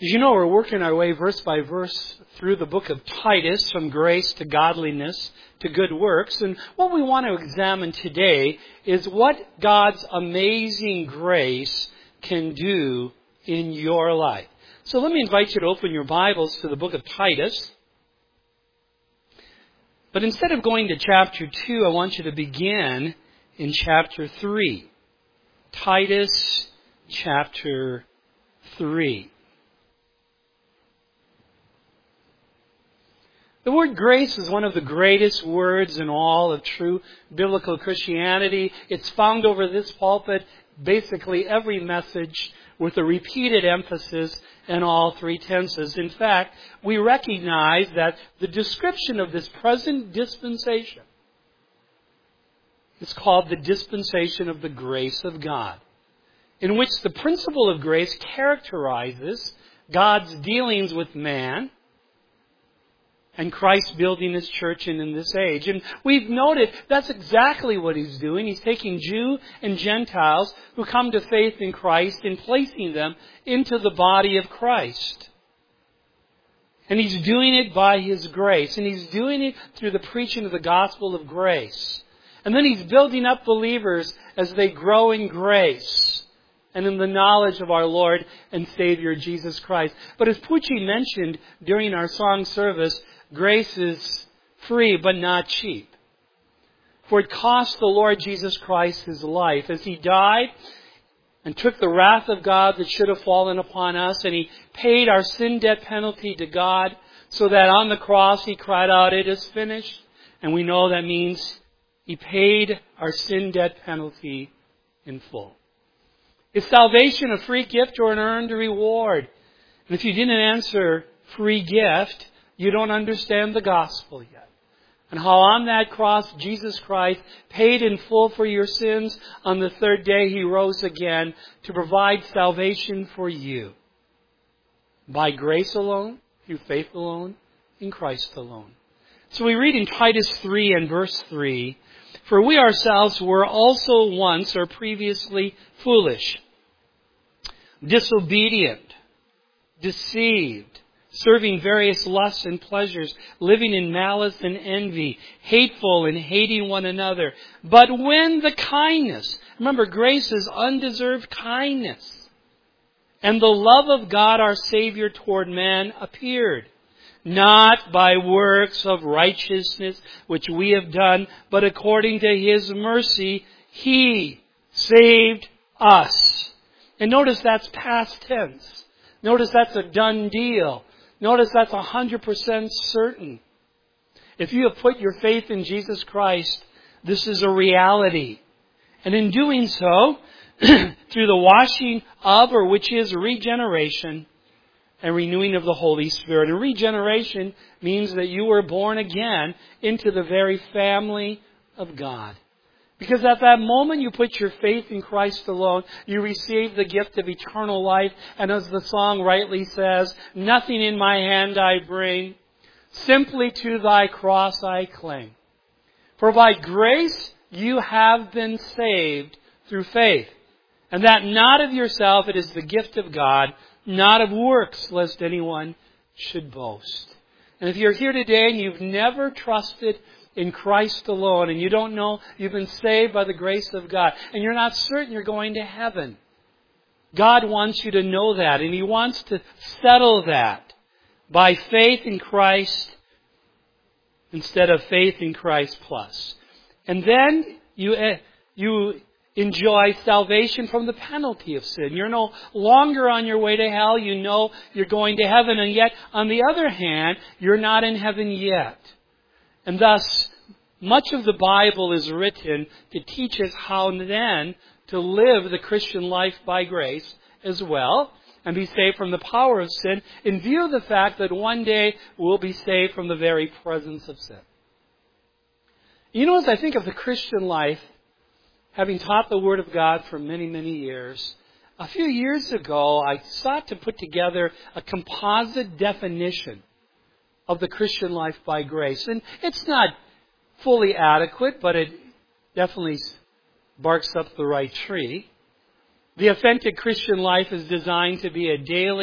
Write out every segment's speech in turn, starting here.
As you know, we're working our way verse by verse through the book of Titus, from grace to godliness to good works. And what we want to examine today is what God's amazing grace can do in your life. So let me invite you to open your Bibles to the book of Titus. But instead of going to chapter 2, I want you to begin in chapter 3. Titus chapter 3. The word grace is one of the greatest words in all of true biblical Christianity. It's found over this pulpit, basically every message, with a repeated emphasis in all three tenses. In fact, we recognize that the description of this present dispensation is called the dispensation of the grace of God, in which the principle of grace characterizes God's dealings with man and Christ building His church in this age. And we've noted that's exactly what He's doing. He's taking Jew and Gentiles who come to faith in Christ and placing them into the body of Christ. And He's doing it by His grace. And He's doing it through the preaching of the gospel of grace. And then He's building up believers as they grow in grace and in the knowledge of our Lord and Savior Jesus Christ. But as Pucci mentioned during our song service, grace is free but not cheap. For it cost the Lord Jesus Christ His life as He died and took the wrath of God that should have fallen upon us, and He paid our sin debt penalty to God, so that on the cross He cried out, "It is finished." And we know that means He paid our sin debt penalty in full. Is salvation a free gift or an earned reward? And if you didn't answer free gift, you don't understand the gospel yet. And how on that cross, Jesus Christ paid in full for your sins. On the third day, He rose again to provide salvation for you. By grace alone, through faith alone, in Christ alone. So we read in Titus 3 and verse 3, "For we ourselves were also once or previously foolish, disobedient, deceived, serving various lusts and pleasures, living in malice and envy, hateful and hating one another. But when the kindness," remember, grace is undeserved kindness, "and the love of God our Savior toward man appeared, not by works of righteousness which we have done, but according to His mercy, He saved us." And notice that's past tense. Notice that's a done deal. Notice that's 100% certain. If you have put your faith in Jesus Christ, this is a reality. And in doing so, through the washing of, or which is regeneration, and renewing of the Holy Spirit. And regeneration means that you were born again into the very family of God. Because at that moment you put your faith in Christ alone, you receive the gift of eternal life. And as the song rightly says, "Nothing in my hand I bring, simply to Thy cross I cling. For by grace you have been saved through faith. And that not of yourself, it is the gift of God, not of works, lest anyone should boast." And if you're here today and you've never trusted in Christ alone, and you don't know you've been saved by the grace of God, and you're not certain you're going to heaven, God wants you to know that, and He wants to settle that by faith in Christ instead of faith in Christ plus. And then you enjoy salvation from the penalty of sin. You're no longer on your way to hell. You know you're going to heaven. And yet, on the other hand, you're not in heaven yet. And thus, much of the Bible is written to teach us how then to live the Christian life by grace as well, and be saved from the power of sin, in view of the fact that one day we'll be saved from the very presence of sin. You know, as I think of the Christian life, having taught the Word of God for many, many years, a few years ago I sought to put together a composite definition of the Christian life by grace. And it's not fully adequate, but it definitely barks up the right tree. The authentic Christian life is designed to be a daily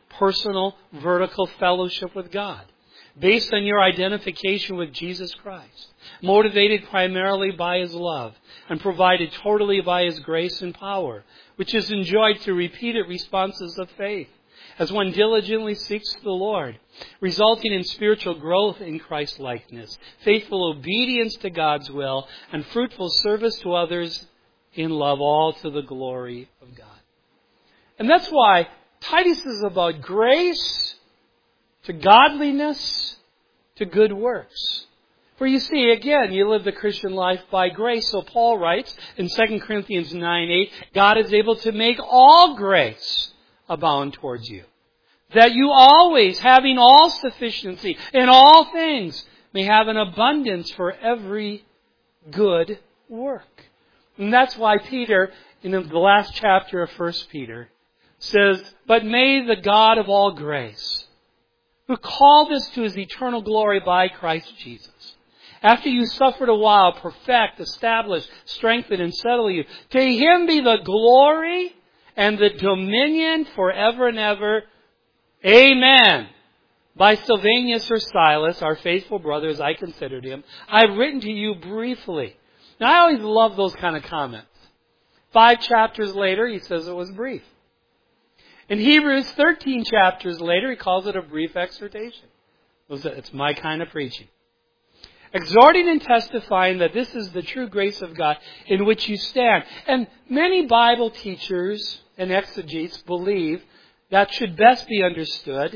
personal, vertical fellowship with God, based on your identification with Jesus Christ, motivated primarily by His love, and provided totally by His grace and power, which is enjoyed through repeated responses of faith, as one diligently seeks the Lord, resulting in spiritual growth in Christ-likeness, faithful obedience to God's will, and fruitful service to others in love, all to the glory of God. And that's why Titus is about grace to godliness to good works. For you see, again, you live the Christian life by grace. So Paul writes in 2 Corinthians 9:8, God is able to make all grace abound towards you, that you always, having all sufficiency in all things, may have an abundance for every good work. And that's why Peter, in the last chapter of 1 Peter, says, but may the God of all grace, who called us to His eternal glory by Christ Jesus, after you suffered a while, perfect, establish, strengthen, and settle you. To Him be the glory and the dominion forever and ever. Amen. By Silvanus or Silas, our faithful brother, as I considered him, I've written to you briefly. Now, I always love those kind of comments. 5 chapters later, he says it was brief. In Hebrews 13 chapters later, he calls it a brief exhortation. It's my kind of preaching. Exhorting and testifying that this is the true grace of God in which you stand. And many Bible teachers and exegetes believe that should best be understood.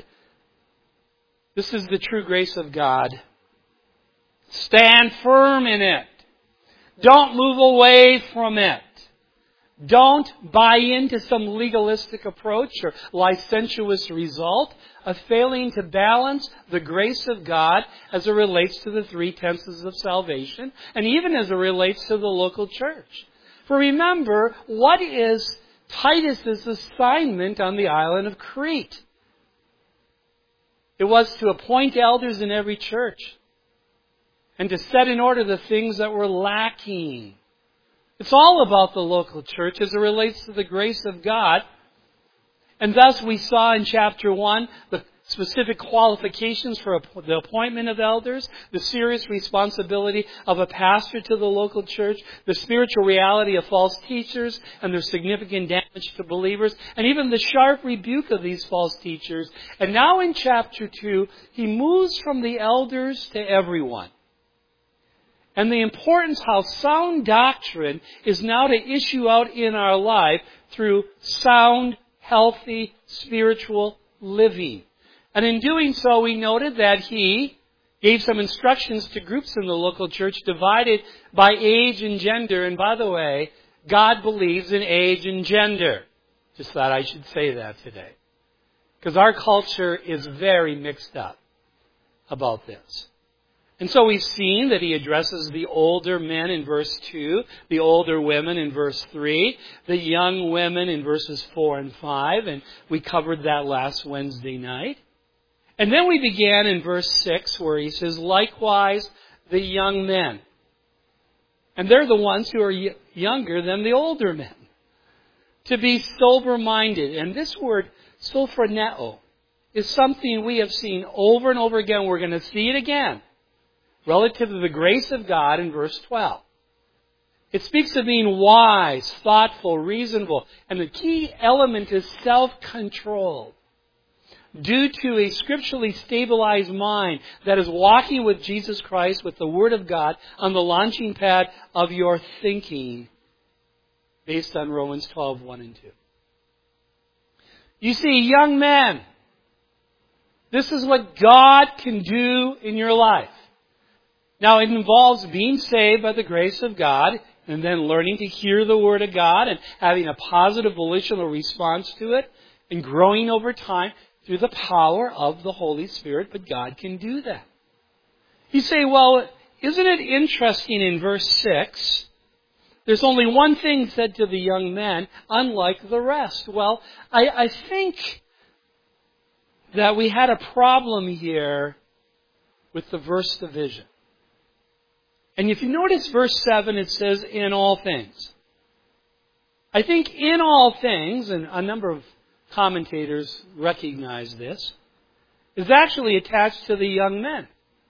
This is the true grace of God. Stand firm in it. Don't move away from it. Don't buy into some legalistic approach or licentious result of failing to balance the grace of God as it relates to the 3 tenses of salvation and even as it relates to the local church. For remember, what is Titus's assignment on the island of Crete? It was to appoint elders in every church and to set in order the things that were lacking. It's all about the local church as it relates to the grace of God. And thus we saw in chapter 1 the specific qualifications for the appointment of elders, the serious responsibility of a pastor to the local church, the spiritual reality of false teachers and their significant damage to believers, and even the sharp rebuke of these false teachers. And now in chapter 2, he moves from the elders to everyone. And the importance how sound doctrine is now to issue out in our life through sound, healthy, spiritual living. And in doing so, we noted that he gave some instructions to groups in the local church divided by age and gender. And by the way, God believes in age and gender. Just thought I should say that today. Because our culture is very mixed up about this. And so we've seen that he addresses the older men in verse 2, the older women in verse 3, the young women in verses 4 and 5, and we covered that last Wednesday night. And then we began in verse 6 where he says, likewise the young men. And they're the ones who are younger than the older men. To be sober-minded. And this word, sophroneo, is something we have seen over and over again. We're going to see it again. Relative to the grace of God in verse 12. It speaks of being wise, thoughtful, reasonable. And the key element is self-control. Due to a scripturally stabilized mind that is walking with Jesus Christ, with the Word of God, on the launching pad of your thinking, based on Romans 12, 1 and 2. You see, young men, this is what God can do in your life. Now, it involves being saved by the grace of God and then learning to hear the Word of God and having a positive volitional response to it and growing over time through the power of the Holy Spirit. But God can do that. You say, well, isn't it interesting in verse 6, there's only one thing said to the young men, unlike the rest. Well, I think that we had a problem here with the verse division. And if you notice verse 7, it says, in all things. I think in all things, and a number of commentators recognize this, is actually attached to the young men.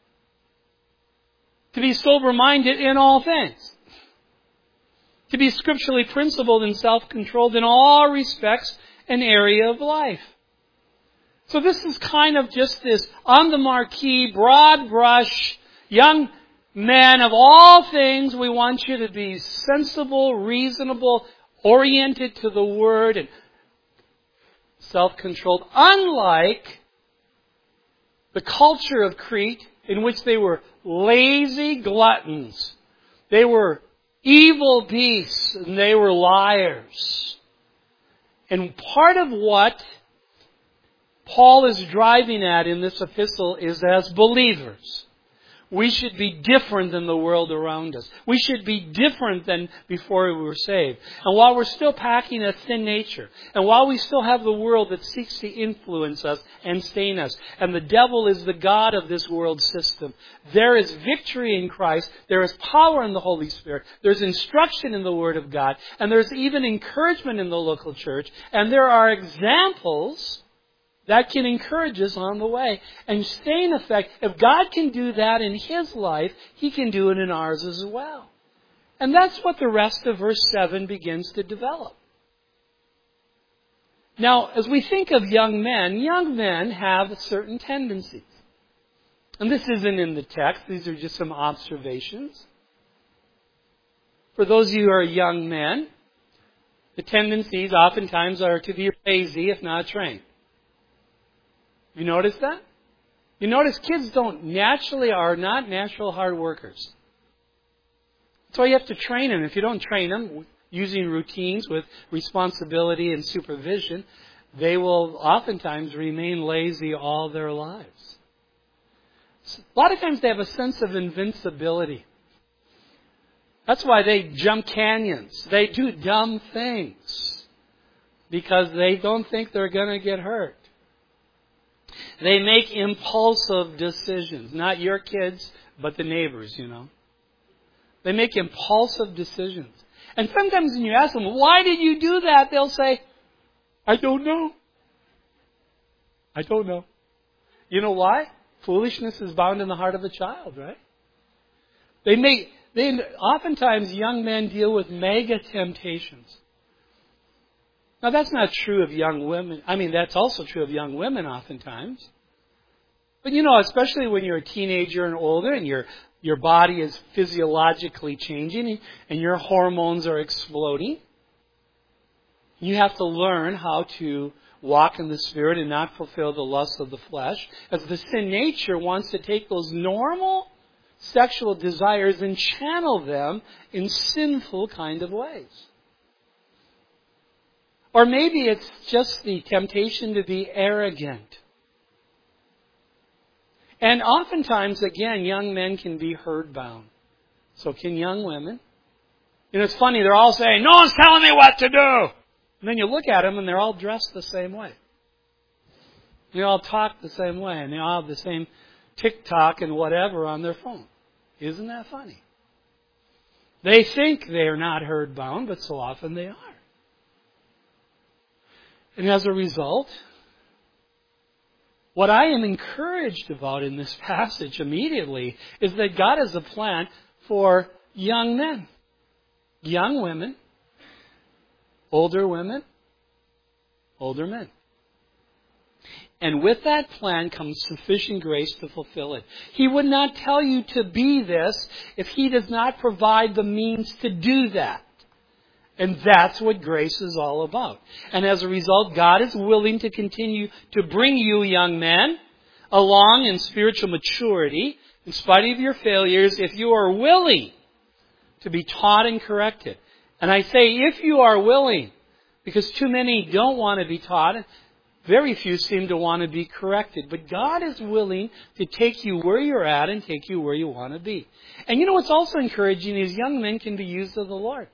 To be sober-minded in all things. To be scripturally principled and self-controlled in all respects and area of life. So this is kind of just this on the marquee, broad brush, young men of all things, we want you to be sensible, reasonable, oriented to the Word, and self-controlled. Unlike the culture of Crete, in which they were lazy gluttons. They were evil beasts, and they were liars. And part of what Paul is driving at in this epistle is, as believers, we should be different than the world around us. We should be different than before we were saved. And while we're still packing a sin nature, and while we still have the world that seeks to influence us and stain us, and the devil is the god of this world system, there is victory in Christ, there is power in the Holy Spirit, there's instruction in the Word of God, and there's even encouragement in the local church, and there are examples that can encourage us on the way. And stay in effect, if God can do that in His life, He can do it in ours as well. And that's what the rest of verse 7 begins to develop. Now, as we think of young men have certain tendencies. And this isn't in the text, these are just some observations. For those of you who are young men, the tendencies oftentimes are to be lazy, if not trained. You notice that? You notice kids are not natural hard workers. That's why you have to train them. If you don't train them using routines with responsibility and supervision, they will oftentimes remain lazy all their lives. A lot of times they have a sense of invincibility. That's why they jump canyons. They do dumb things because they don't think they're going to get hurt. They make impulsive decisions. Not your kids, but the neighbors, They make impulsive decisions. And sometimes when you ask them, why did you do that? They'll say, I don't know. I don't know. You know why? Foolishness is bound in the heart of a child, right? Oftentimes young men deal with mega temptations. Now, that's not true of young women. That's also true of young women oftentimes. But, especially when you're a teenager and older and your body is physiologically changing and your hormones are exploding, you have to learn how to walk in the Spirit and not fulfill the lusts of the flesh, as the sin nature wants to take those normal sexual desires and channel them in sinful kind of ways. Or maybe it's just the temptation to be arrogant. And oftentimes, again, young men can be herd-bound. So can young women. It's funny, they're all saying, no one's telling me what to do. And then you look at them and they're all dressed the same way. They all talk the same way. And they all have the same TikTok and whatever on their phone. Isn't that funny? They think they are not herd-bound, but so often they are. And as a result, what I am encouraged about in this passage immediately is that God has a plan for young men, young women, older women, older men. And with that plan comes sufficient grace to fulfill it. He would not tell you to be this if He does not provide the means to do that. And that's what grace is all about. And as a result, God is willing to continue to bring you, young men, along in spiritual maturity, in spite of your failures, if you are willing to be taught and corrected. And I say, if you are willing, because too many don't want to be taught, very few seem to want to be corrected. But God is willing to take you where you're at and take you where you want to be. And what's also encouraging is young men can be used of the Lord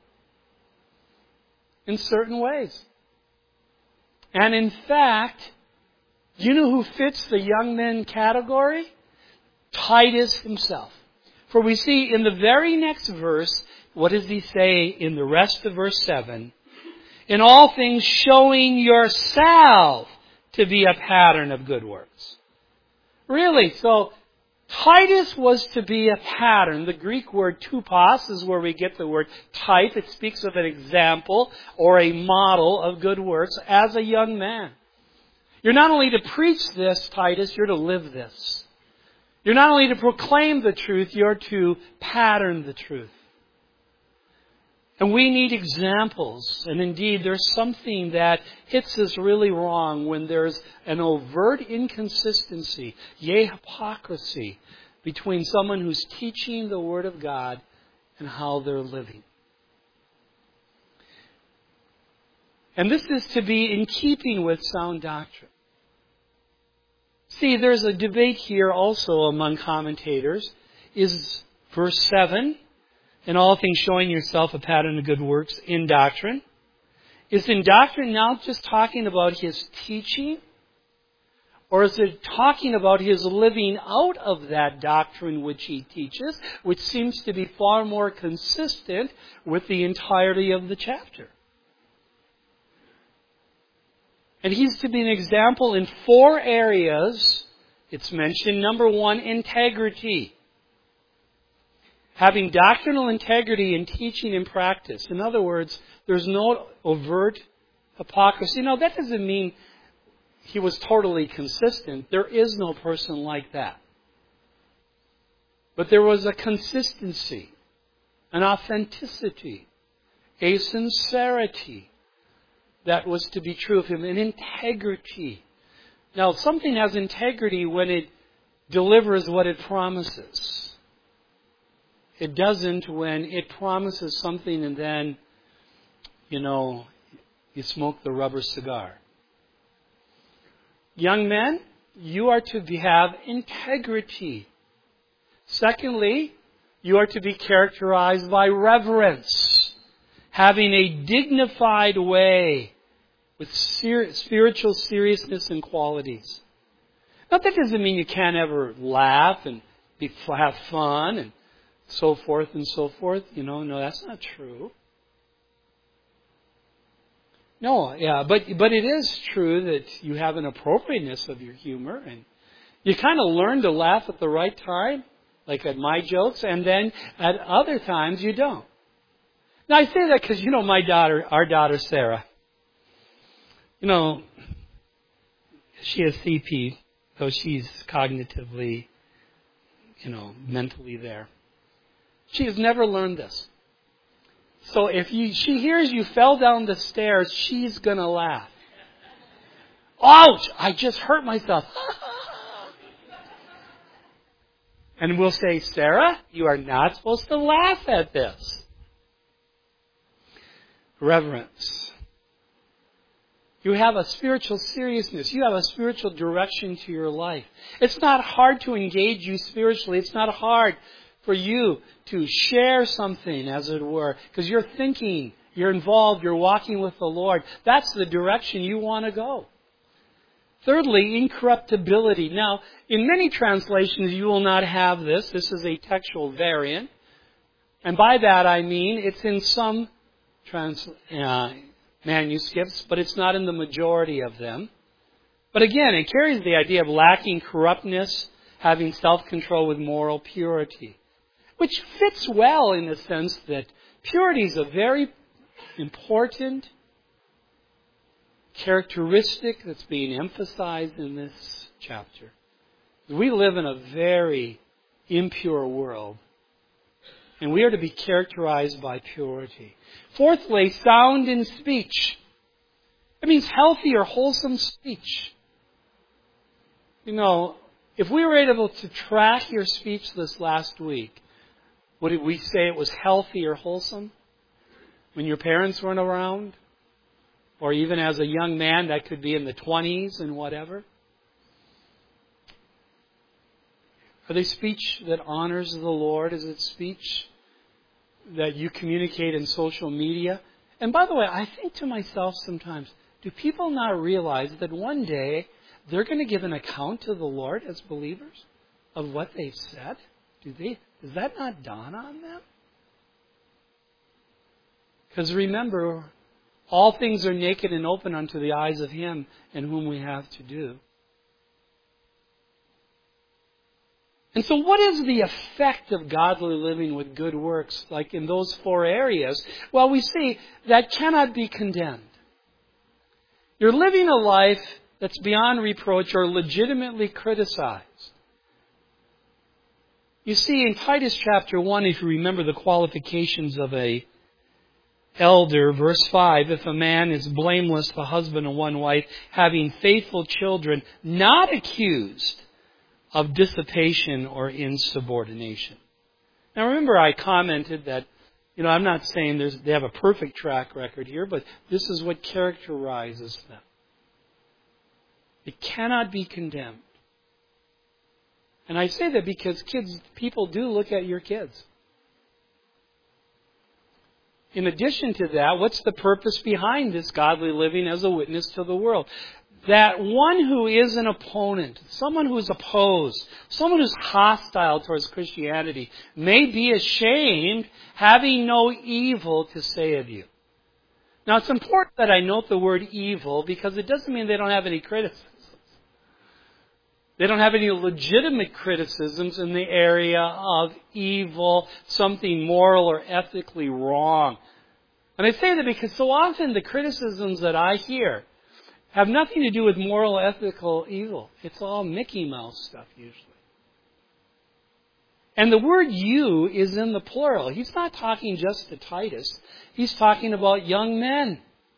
in certain ways. And in fact, you know who fits the young men category? Titus himself. For we see in the very next verse, what does he say in the rest of verse 7? In all things showing yourself to be a pattern of good works. Really, so Titus was to be a pattern. The Greek word tupos is where we get the word type. It speaks of an example or a model of good works as a young man. You're not only to preach this, Titus, you're to live this. You're not only to proclaim the truth, you're to pattern the truth. And we need examples. And indeed, there's something that hits us really wrong when there's an overt inconsistency, yea, hypocrisy, between someone who's teaching the Word of God and how they're living. And this is to be in keeping with sound doctrine. See, there's a debate here also among commentators. Is verse 7, in all things showing yourself a pattern of good works in doctrine? Is in doctrine now just talking about his teaching? Or is it talking about his living out of that doctrine which he teaches, which seems to be far more consistent with the entirety of the chapter? And he's to be an example in 4 areas. It's mentioned, number 1, integrity. Having doctrinal integrity in teaching and practice. In other words, there's no overt hypocrisy. No, that doesn't mean he was totally consistent. There is no person like that. But there was a consistency, an authenticity, a sincerity that was to be true of him, an integrity. Now, something has integrity when it delivers what it promises. It doesn't when it promises something and then, you smoke the rubber cigar. Young men, you are to have integrity. Secondly, you are to be characterized by reverence. Having a dignified way with spiritual seriousness and qualities. Now, that doesn't mean you can't ever laugh and have fun and so forth and so forth. No, that's not true. No, yeah, but it is true that you have an appropriateness of your humor, and you kind of learn to laugh at the right time, like at my jokes, and then at other times you don't. Now, I say that because, our daughter Sarah, she has CP, so she's cognitively, mentally there. She has never learned this. So if she hears you fell down the stairs, she's going to laugh. Ouch! I just hurt myself. And we'll say, Sarah, you are not supposed to laugh at this. Reverence. You have a spiritual seriousness. You have a spiritual direction to your life. It's not hard to engage you spiritually. It's not hard for you to share something, as it were, because you're thinking, you're involved, you're walking with the Lord. That's the direction you want to go. Thirdly, incorruptibility. Now, in many translations, you will not have this. This is a textual variant. And by that I mean it's in some manuscripts, but it's not in the majority of them. But again, it carries the idea of lacking corruptness, having self-control with moral purity, which fits well in the sense that purity is a very important characteristic that's being emphasized in this chapter. We live in a very impure world, and we are to be characterized by purity. Fourthly, sound in speech. It means healthy or wholesome speech. If we were able to track your speech this last week, would we say it was healthy or wholesome? When your parents weren't around? Or even as a young man, that could be in the 20s and whatever. Are they speech that honors the Lord? Is it speech that you communicate in social media? And by the way, I think to myself sometimes, do people not realize that one day they're going to give an account to the Lord as believers of what they've said? Does that not dawn on them? Because remember, All things are naked and open unto the eyes of Him in whom we have to do. And so what is the effect of godly living with good works, like in those 4 areas? Well, we see that cannot be condemned. You're living a life that's beyond reproach or legitimately criticized. You see, in Titus chapter 1, if you remember the qualifications of a elder, verse 5, if a man is blameless, the husband of one wife, having faithful children, not accused of dissipation or insubordination. Now remember I commented that, I'm not saying they have a perfect track record here, but this is what characterizes them. It cannot be condemned. And I say that because people do look at your kids. In addition to that, what's the purpose behind this godly living as a witness to the world? That one who is an opponent, someone who is opposed, someone who's hostile towards Christianity may be ashamed, having no evil to say of you. Now it's important that I note the word evil because it doesn't mean they don't have any criticisms. They don't have any legitimate criticisms in the area of evil, something moral or ethically wrong. And I say that because so often the criticisms that I hear have nothing to do with moral, ethical evil. It's all Mickey Mouse stuff usually. And the word you is in the plural. He's not talking just to Titus. He's talking about young men.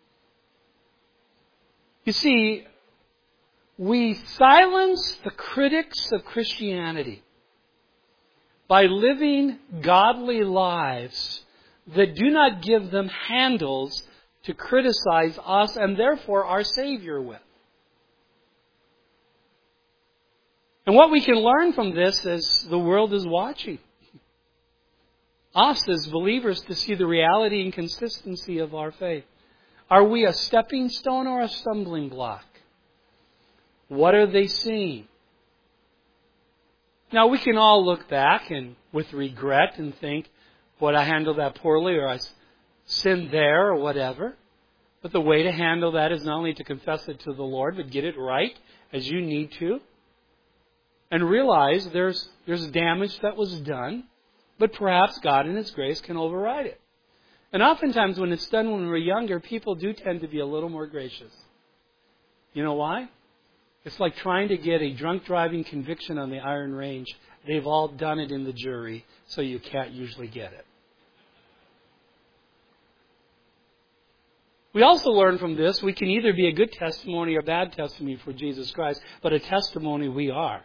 You see, we silence the critics of Christianity by living godly lives that do not give them handles to criticize us and therefore our Savior with. And what we can learn from this is the world is watching us as believers to see the reality and consistency of our faith. Are we a stepping stone or a stumbling block? What are they seeing? Now we can all look back and with regret and think, boy, I handled that poorly or I sinned there or whatever. But the way to handle that is not only to confess it to the Lord, but get it right as you need to. And realize there's damage that was done, but perhaps God in His grace can override it. And oftentimes when it's done when we're younger, people do tend to be a little more gracious. You know why? It's like trying to get a drunk driving conviction on the Iron Range. They've all done it in the jury, so you can't usually get it. We also learn from this, we can either be a good testimony or bad testimony for Jesus Christ, but a testimony we are.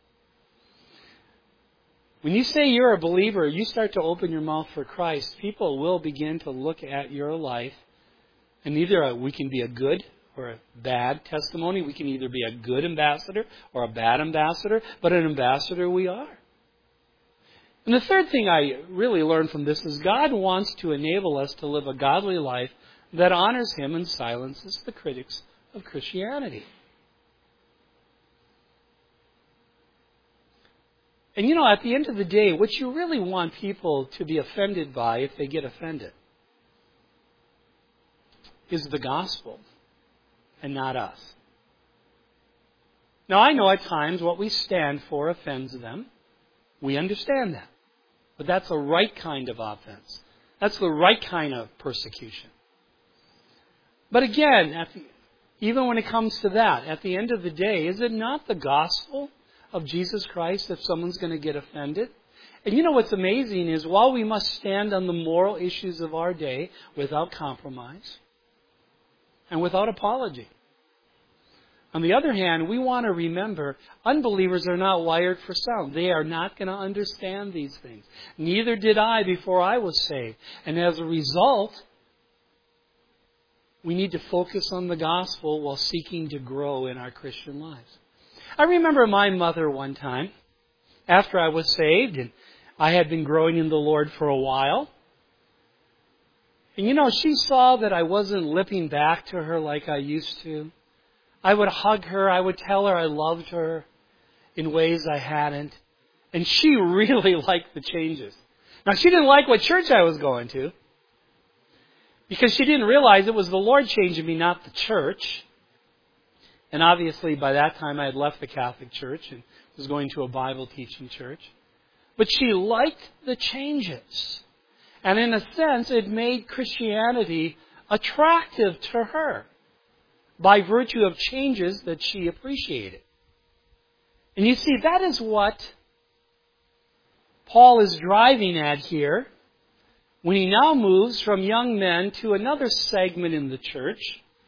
When you say you're a believer, you start to open your mouth for Christ, people will begin to look at your life, and either we can be a good or a bad testimony. We can either be a good ambassador or a bad ambassador, but an ambassador we are. And the third thing I really learned from this is God wants to enable us to live a godly life that honors Him and silences the critics of Christianity. And at the end of the day, what you really want people to be offended by, if they get offended, is the gospel and not us. Now, I know at times what we stand for offends them. We understand that. But that's the right kind of offense. That's the right kind of persecution. But again, even when it comes to that, at the end of the day, is it not the gospel of Jesus Christ if someone's going to get offended? And what's amazing is while we must stand on the moral issues of our day without compromise and without apology, on the other hand, we want to remember unbelievers are not wired for sound. They are not going to understand these things. Neither did I before I was saved. And as a result, we need to focus on the gospel while seeking to grow in our Christian lives. I remember my mother one time, after I was saved, and I had been growing in the Lord for a while. And she saw that I wasn't lipping back to her like I used to. I would hug her, I would tell her I loved her in ways I hadn't. And she really liked the changes. Now, she didn't like what church I was going to. Because she didn't realize it was the Lord changing me, not the church. And obviously by that time I had left the Catholic Church and was going to a Bible teaching church. But she liked the changes. And in a sense, it made Christianity attractive to her by virtue of changes that she appreciated. And you see, that is what Paul is driving at here when he now moves from young men to another segment in the church,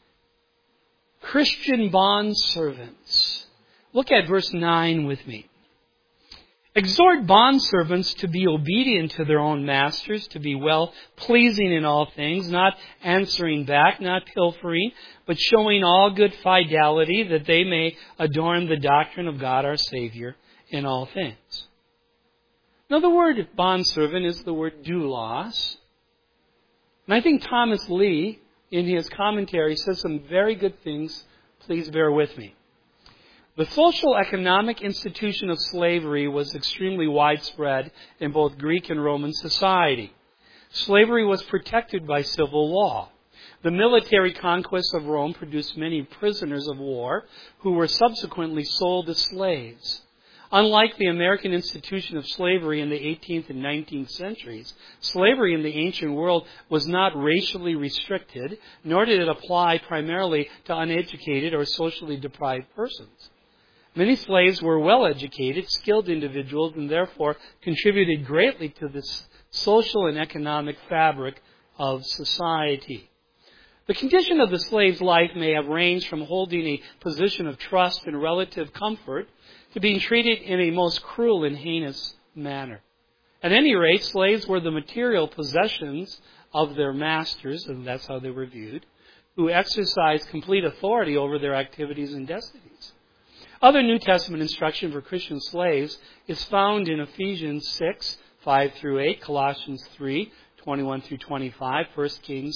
Christian bondservants. Look at verse 9 with me. Exhort bondservants to be obedient to their own masters, to be well-pleasing in all things, not answering back, not pilfering, but showing all good fidelity, that they may adorn the doctrine of God our Savior in all things. Now the word bondservant is the word doulos. And I think Thomas Lee, in his commentary, says some very good things. Please bear with me. The social economic institution of slavery was extremely widespread in both Greek and Roman society. Slavery was protected by civil law. The military conquests of Rome produced many prisoners of war who were subsequently sold as slaves. Unlike the American institution of slavery in the 18th and 19th centuries, slavery in the ancient world was not racially restricted, nor did it apply primarily to uneducated or socially deprived persons. Many slaves were well-educated, skilled individuals, and therefore contributed greatly to the social and economic fabric of society. The condition of the slave's life may have ranged from holding a position of trust and relative comfort to being treated in a most cruel and heinous manner. At any rate, slaves were the material possessions of their masters, and that's how they were viewed, who exercised complete authority over their activities and destinies. Other New Testament instruction for Christian slaves is found in Ephesians 6, 5 through 8, Colossians 3, 21 through 25, 1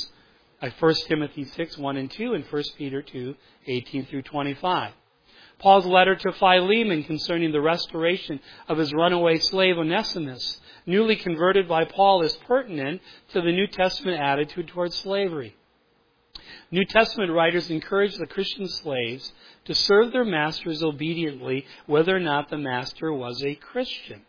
Timothy 6, 1 and 2, and 1 Peter 2, 18 through 25. Paul's letter to Philemon concerning the restoration of his runaway slave Onesimus, newly converted by Paul, is pertinent to the New Testament attitude towards slavery. New Testament writers encourage the Christian slaves to serve their masters obediently, whether or not the master was a Christian.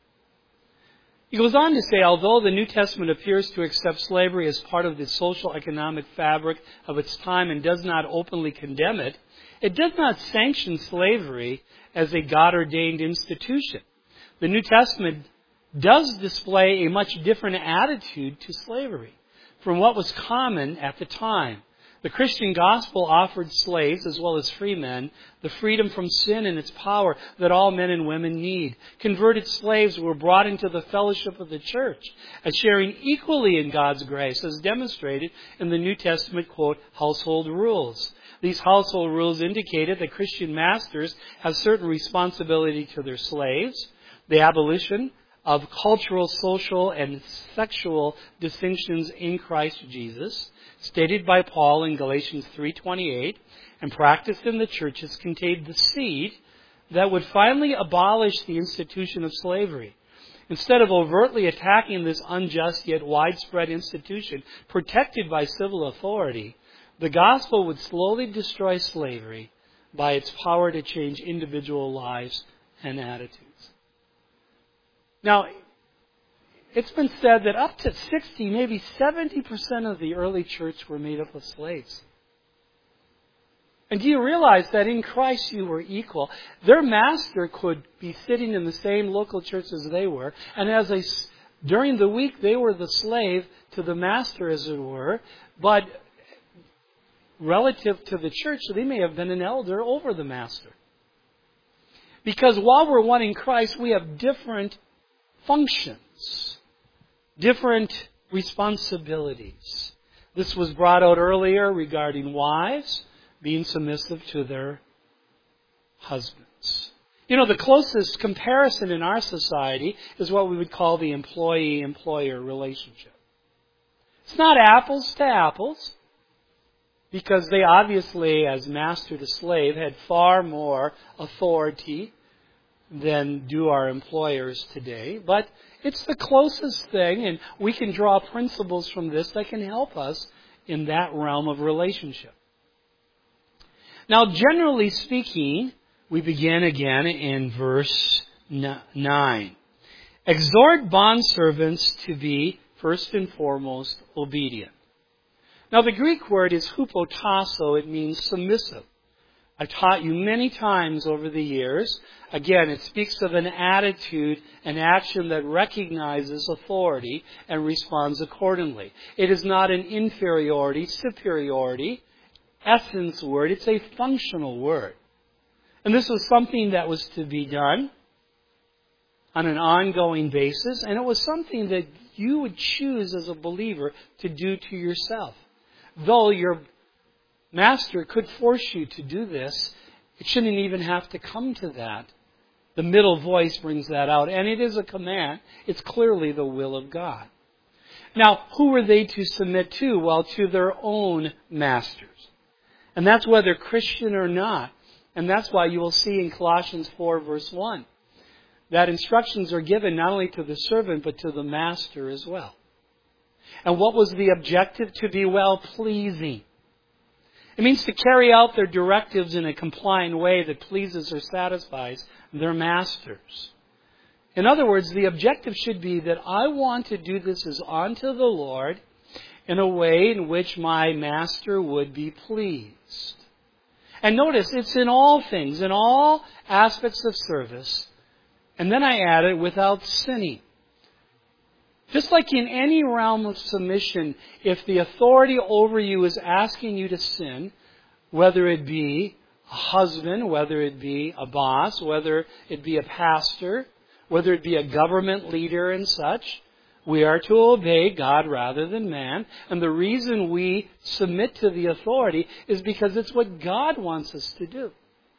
He goes on to say, although the New Testament appears to accept slavery as part of the social economic fabric of its time and does not openly condemn it, it does not sanction slavery as a God-ordained institution. The New Testament does display a much different attitude to slavery from what was common at the time. The Christian gospel offered slaves, as well as free men, the freedom from sin and its power that all men and women need. Converted slaves were brought into the fellowship of the church as sharing equally in God's grace, as demonstrated in the New Testament, quote, household rules. These household rules indicated that Christian masters have certain responsibility to their slaves, the abolition of cultural, social, and sexual distinctions in Christ Jesus, stated by Paul in Galatians 3:28, and practiced in the churches, contained the seed that would finally abolish the institution of slavery. Instead of overtly attacking this unjust yet widespread institution protected by civil authority, the gospel would slowly destroy slavery by its power to change individual lives and attitudes. Now, it's been said that up to 60, maybe 70% of the early church were made up of slaves. And do you realize that in Christ you were equal? Their master could be sitting in the same local church as they were, and during the week they were the slave to the master, as it were, but relative to the church, they may have been an elder over the master. Because while we're one in Christ, we have different functions, different responsibilities. This was brought out earlier regarding wives being submissive to their husbands. You know, the closest comparison in our society is what we would call the employee-employer relationship. It's not apples to apples, because they obviously, as master to slave, had far more authority than do our employers today. But it's the closest thing, and we can draw principles from this that can help us in that realm of relationship. Now, generally speaking, we begin again in verse 9. Exhort bondservants to be, first and foremost, obedient. Now, the Greek word is hupotasso. It means submissive. I've taught you many times over the years. Again, it speaks of an attitude, an action that recognizes authority and responds accordingly. It is not an inferiority, superiority, essence word. It's a functional word. And this was something that was to be done on an ongoing basis, and it was something that you would choose as a believer to do to yourself. Though your master could force you to do this, it shouldn't even have to come to that. The middle voice brings that out, and it is a command. It's clearly the will of God. Now, who were they to submit to? Well, to their own masters. And that's whether Christian or not. And that's why you will see in Colossians 4, verse 1, that instructions are given not only to the servant, but to the master as well. And what was the objective? To be well-pleasing. It means to carry out their directives in a compliant way that pleases or satisfies their masters. In other words, the objective should be that I want to do this as unto the Lord in a way in which my master would be pleased. And notice, it's in all things, in all aspects of service. And then I added, without sinning. Just like in any realm of submission, if the authority over you is asking you to sin, whether it be a husband, whether it be a boss, whether it be a pastor, whether it be a government leader and such, we are to obey God rather than man. And the reason we submit to the authority is because it's what God wants us to do.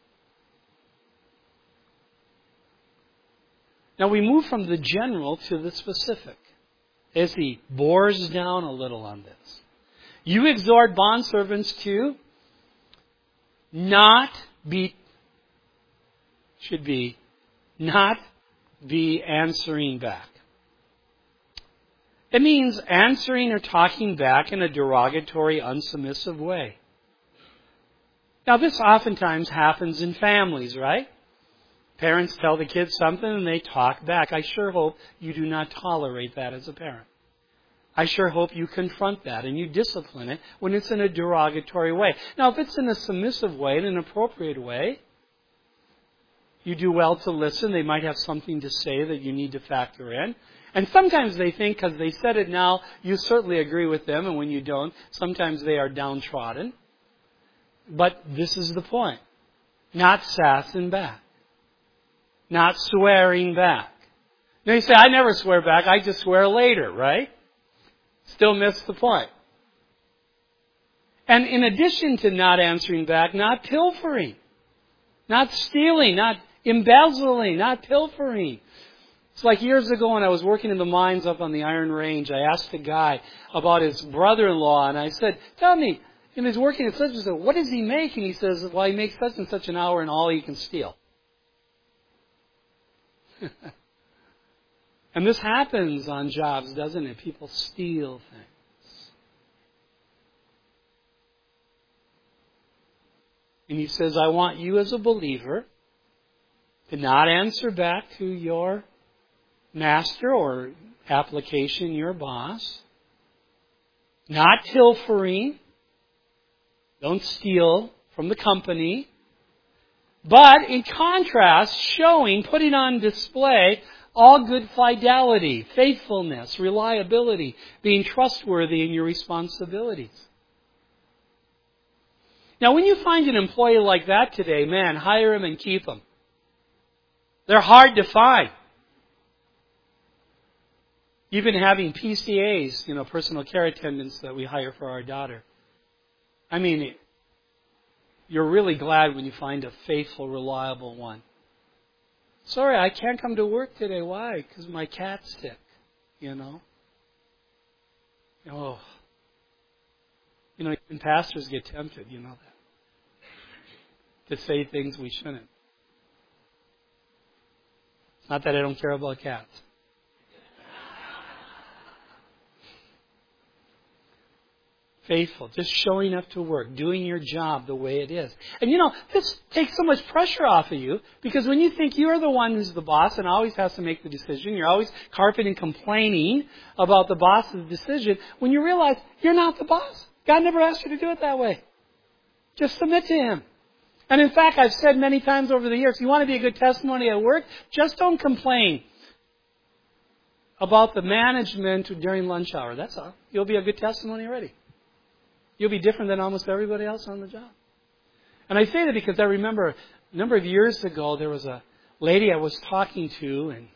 Now we move from the general to the specific, as he bores down a little on this. You exhort bondservants to not be answering back. It means answering or talking back in a derogatory, unsubmissive way. Now this oftentimes happens in families, right? Parents tell the kids something and they talk back. I sure hope you do not tolerate that as a parent. I sure hope you confront that and you discipline it when it's in a derogatory way. Now, if it's in a submissive way, in an appropriate way, you do well to listen. They might have something to say that you need to factor in. And sometimes they think because they said it now, you certainly agree with them, and when you don't, sometimes they are downtrodden. But this is the point. Not sassing back. Not swearing back. Now you say, I never swear back, I just swear later, right? Still missed the point. And in addition to not answering back, not pilfering, not stealing, not embezzling, not pilfering. It's like years ago when I was working in the mines up on the Iron Range, I asked a guy about his brother-in-law, and I said, tell me, he's working at such and such, what does he make? And he says, well, he makes such and such an hour and all he can steal. And this happens on jobs, doesn't it? People steal things. And he says, I want you as a believer to not answer back to your master or application, your boss. Not pilfering. Don't steal from the company. But in contrast, putting on display all good fidelity, faithfulness, reliability, being trustworthy in your responsibilities. Now, when you find an employee like that today, man, hire him and keep him. They're hard to find. Even having PCAs, personal care attendants that we hire for our daughter. I mean, you're really glad when you find a faithful, reliable one. Sorry, I can't come to work today. Why? Because my cat's sick, Oh. Even pastors get tempted, you know that. To say things we shouldn't. It's not that I don't care about cats. Faithful. Just showing up to work, doing your job the way it is. And this takes so much pressure off of you, because when you think you're the one who's the boss and always has to make the decision, you're always carping and complaining about the boss's decision, when you realize you're not the boss. God never asked you to do it that way. Just submit to Him. And in fact, I've said many times over the years, you want to be a good testimony at work, just don't complain about the management during lunch hour. That's all. You'll be a good testimony already. You'll be different than almost everybody else on the job. And I say that because I remember a number of years ago, there was a lady I was talking to, and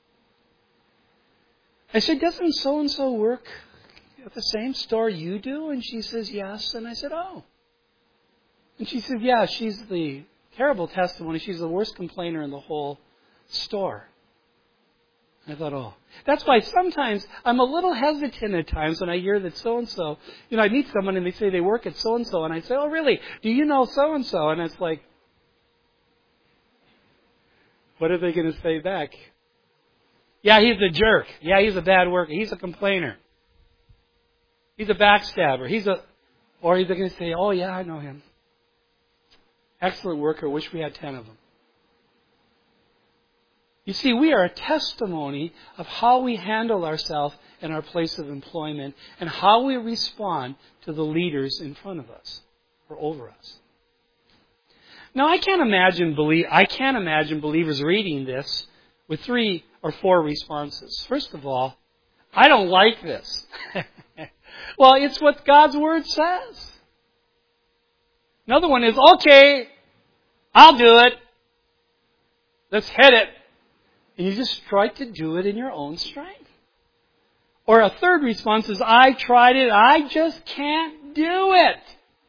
I said, doesn't so-and-so work at the same store you do? And she says, yes. And I said, oh. And she said, yeah, she's the terrible testimony. She's the worst complainer in the whole store. I thought, oh. That's why sometimes I'm a little hesitant at times when I hear that so-and-so, I meet someone and they say they work at so-and-so, and I say, oh, really? Do you know so-and-so? And it's like, what are they going to say back? Yeah, he's a jerk. Yeah, he's a bad worker. He's a complainer. He's a backstabber. Or are they going to say, oh, yeah, I know him. Excellent worker. Wish we had 10 of them. You see, we are a testimony of how we handle ourselves in our place of employment and how we respond to the leaders in front of us or over us. Now, I can't imagine believers reading this with 3 or 4 responses. First of all, I don't like this. Well, it's what God's Word says. Another one is, okay, I'll do it. Let's hit it. And you just try to do it in your own strength. Or a third response is, I tried it, I just can't do it.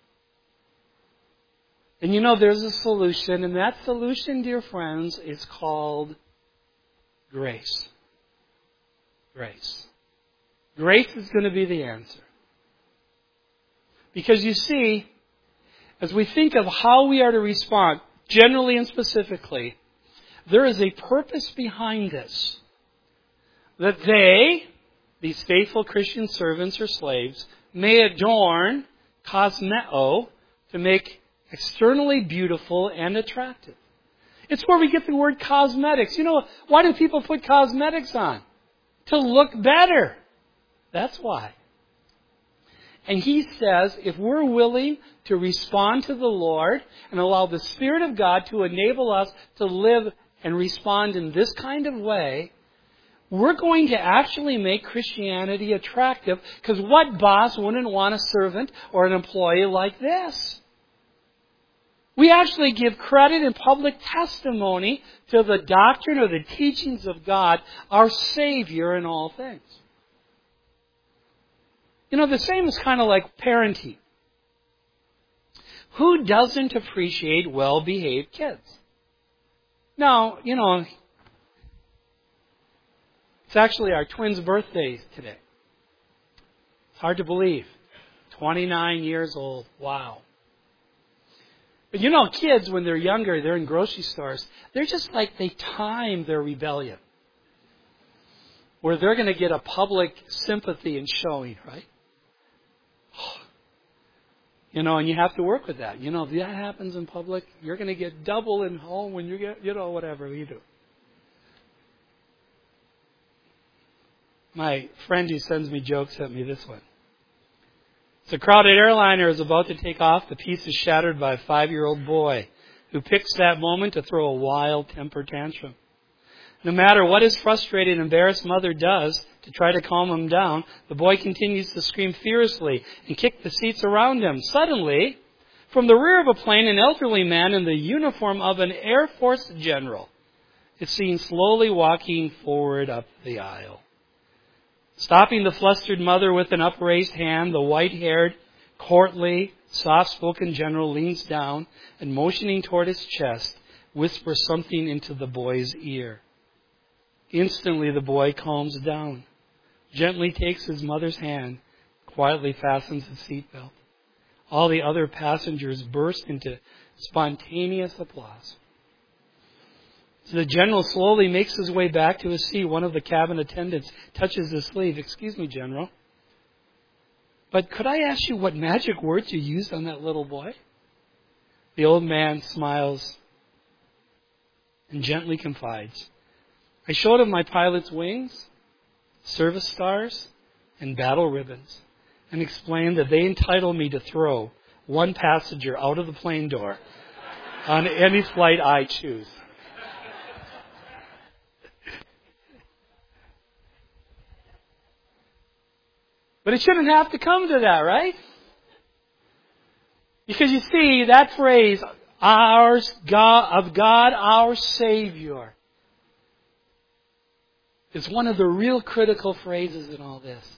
And there's a solution, and that solution, dear friends, is called grace. Grace. Grace is going to be the answer. Because you see, as we think of how we are to respond, generally and specifically, there is a purpose behind this. That these faithful Christian servants or slaves, may adorn, cosmeo, to make externally beautiful and attractive. It's where we get the word cosmetics. Why do people put cosmetics on? To look better. That's why. And he says, if we're willing to respond to the Lord and allow the Spirit of God to enable us to live and respond in this kind of way, we're going to actually make Christianity attractive, because what boss wouldn't want a servant or an employee like this? We actually give credit and public testimony to the doctrine or the teachings of God, our Savior in all things. The same is kind of like parenting. Who doesn't appreciate well-behaved kids? Now, it's actually our twins' birthdays today. It's hard to believe. 29 years old. Wow. But kids, when they're younger, they're in grocery stores, they're just like they time their rebellion. Where they're going to get a public sympathy and showing, right? And you have to work with that. If that happens in public, you're going to get double in home when you get, whatever you do. My friend who sends me jokes sent me this one. It's a crowded airliner is about to take off. The piece is shattered by a 5-year-old boy who picks that moment to throw a wild temper tantrum. No matter what his frustrated and embarrassed mother does to try to calm him down, the boy continues to scream fiercely and kick the seats around him. Suddenly, from the rear of a plane, an elderly man in the uniform of an Air Force general is seen slowly walking forward up the aisle. Stopping the flustered mother with an upraised hand, the white-haired, courtly, soft-spoken general leans down and, motioning toward his chest, whispers something into the boy's ear. Instantly, the boy calms down, gently takes his mother's hand, quietly fastens his seatbelt. All the other passengers burst into spontaneous applause. So the general slowly makes his way back to his seat. One of the cabin attendants touches his sleeve. "Excuse me, General. But could I ask you what magic words you used on that little boy? The old man smiles and gently confides. I showed him my pilot's wings, service stars, and battle ribbons, and explained that they entitle me to throw one passenger out of the plane door on any flight I choose. But it shouldn't have to come to that, right? Because you see, that phrase, ours, God, of God, our Savior, is one of the real critical phrases in all this.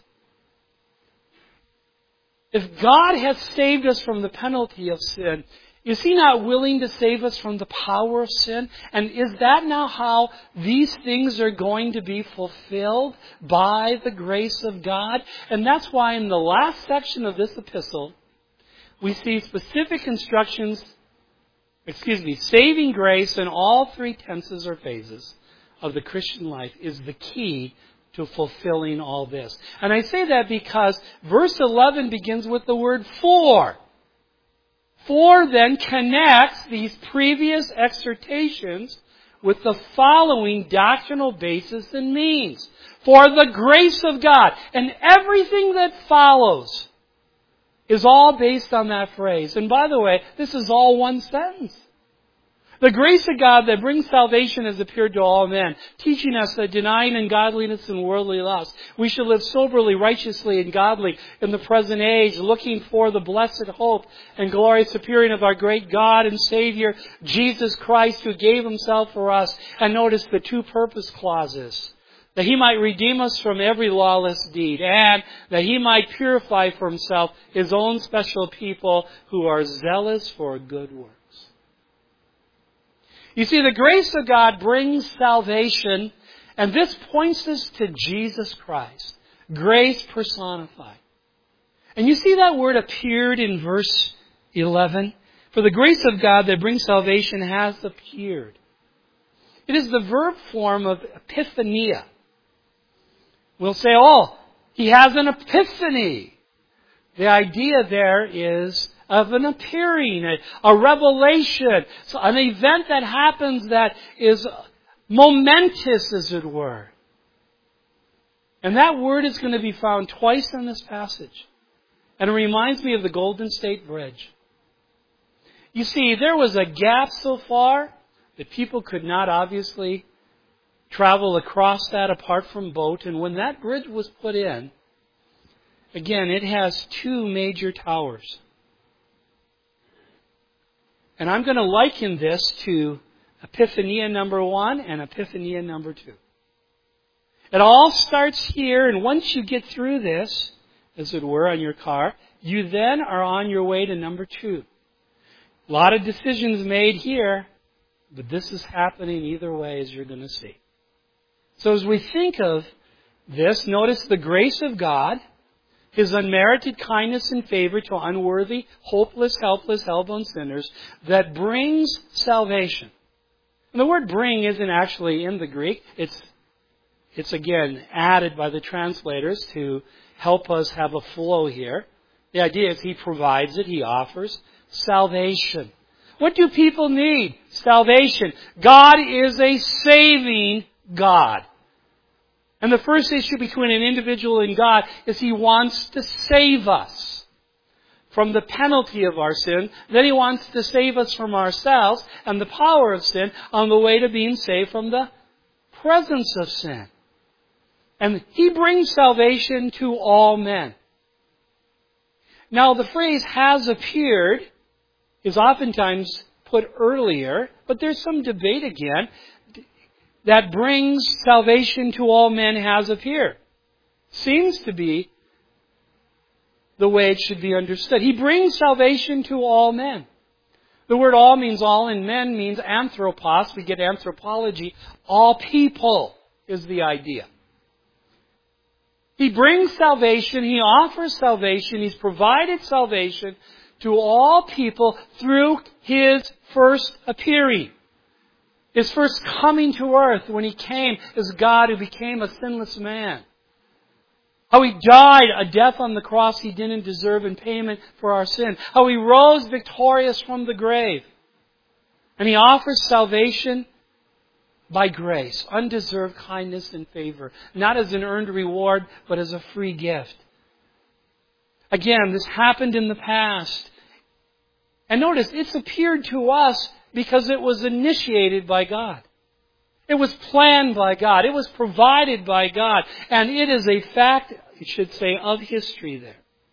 If God has saved us from the penalty of sin, is He not willing to save us from the power of sin? And is that now how these things are going to be fulfilled by the grace of God? And that's why in the last section of this epistle, we see specific instructions, saving grace in all three tenses or phases of the Christian life is the key to fulfilling all this. And I say that because verse 11 begins with the word for. For then connects these previous exhortations with the following doctrinal basis and means. For the grace of God. And everything that follows is all based on that phrase. And by the way, this is all one sentence. The grace of God that brings salvation has appeared to all men, teaching us that denying ungodliness and worldly lust, we should live soberly, righteously, and godly in the present age, looking for the blessed hope and glorious appearing of our great God and Savior, Jesus Christ, who gave Himself for us. And notice the two purpose clauses. That He might redeem us from every lawless deed, and that He might purify for Himself His own special people who are zealous for good works. You see, the grace of God brings salvation, and this points us to Jesus Christ. Grace personified. And you see that word appeared in verse 11? For the grace of God that brings salvation has appeared. It is the verb form of epiphania. We'll say, He has an epiphany. The idea there is of an appearing, a revelation, so an event that happens that is momentous, as it were. And that word is going to be found twice in this passage. And it reminds me of the Golden State Bridge. You see, there was a gap so far that people could not obviously travel across that apart from boat. And when that bridge was put in, again, it has two major towers. And I'm going to liken this to Epiphania number 1 and Epiphania number 2. It all starts here, and once you get through this, as it were, on your car, you then are on your way to number 2. A lot of decisions made here, but this is happening either way, as you're going to see. So as we think of this, notice the grace of God, His unmerited kindness and favor to unworthy, hopeless, helpless, hell-bound sinners that brings salvation. And the word bring isn't actually in the Greek. It's again added by the translators to help us have a flow here. The idea is He provides it, He offers salvation. What do people need? Salvation. God is a saving God. And the first issue between an individual and God is He wants to save us from the penalty of our sin. Then He wants to save us from ourselves and the power of sin on the way to being saved from the presence of sin. And He brings salvation to all men. Now, the phrase has appeared is oftentimes put earlier, but there's some debate again. That brings salvation to all men has appeared. Seems to be the way it should be understood. He brings salvation to all men. The word all means all, and men means anthropos. We get anthropology. All people is the idea. He brings salvation. He offers salvation. He's provided salvation to all people through His first appearing. His first coming to earth when He came as God who became a sinless man. How He died a death on the cross He didn't deserve in payment for our sin. How He rose victorious from the grave. And He offers salvation by grace, undeserved kindness and favor. Not as an earned reward, but as a free gift. Again, this happened in the past. And notice, it's appeared to us because it was initiated by God. It was planned by God. It was provided by God. And it is a fact, you should say, of history there.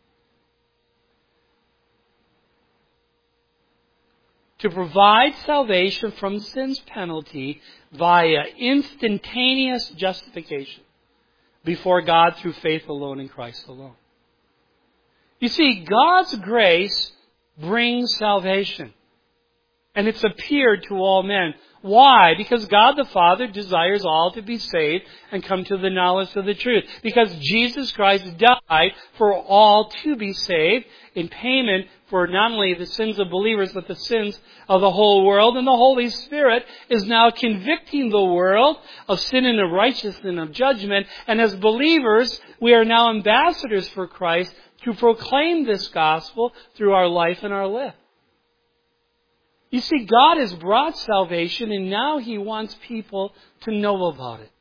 To provide salvation from sin's penalty via instantaneous justification before God through faith alone in Christ alone. You see, God's grace brings salvation. And it's appeared to all men. Why? Because God the Father desires all to be saved and come to the knowledge of the truth. Because Jesus Christ died for all to be saved in payment for not only the sins of believers, but the sins of the whole world. And the Holy Spirit is now convicting the world of sin and of righteousness and of judgment. And as believers, we are now ambassadors for Christ to proclaim this gospel through our life and our life. You see, God has brought salvation, and now He wants people to know about it.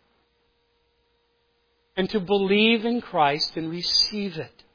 And to believe in Christ and receive it.